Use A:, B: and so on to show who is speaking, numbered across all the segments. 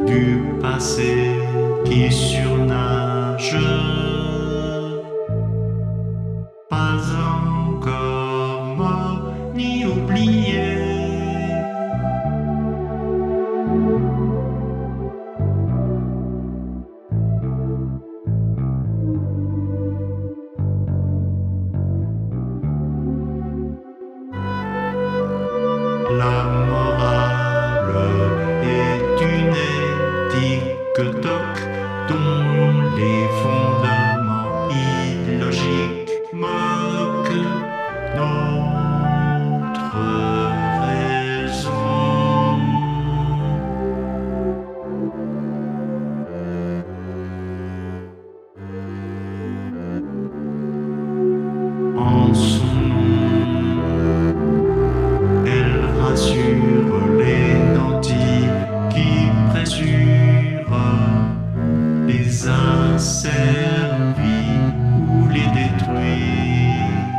A: du passé qui surnage. Pas encore mort ni oublié. La morale est une éthique dont les fondements illogiques moquent notre raison. En son sur les nantis qui pressurent, les asservis ou les détruit.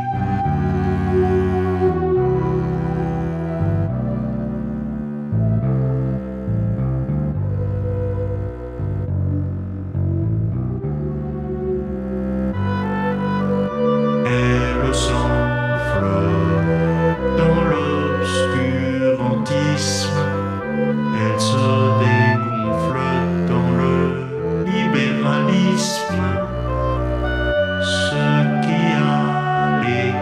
A: Elle s'enfle dans l'obscurantisme, elle se dégonfle dans le libéralisme, ce qui a les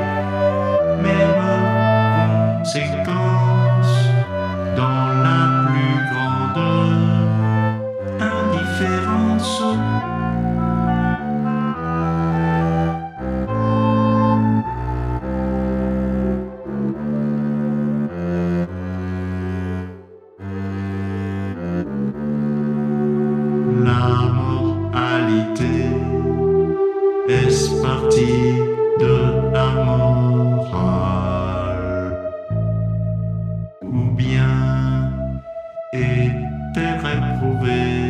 A: mêmes conséquences dans la plus grande indifférence. La moralité est partie de la morale, ou bien était réprouvée.